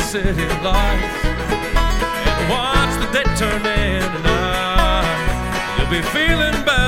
city lights and watch the day turn into night. You'll be feeling better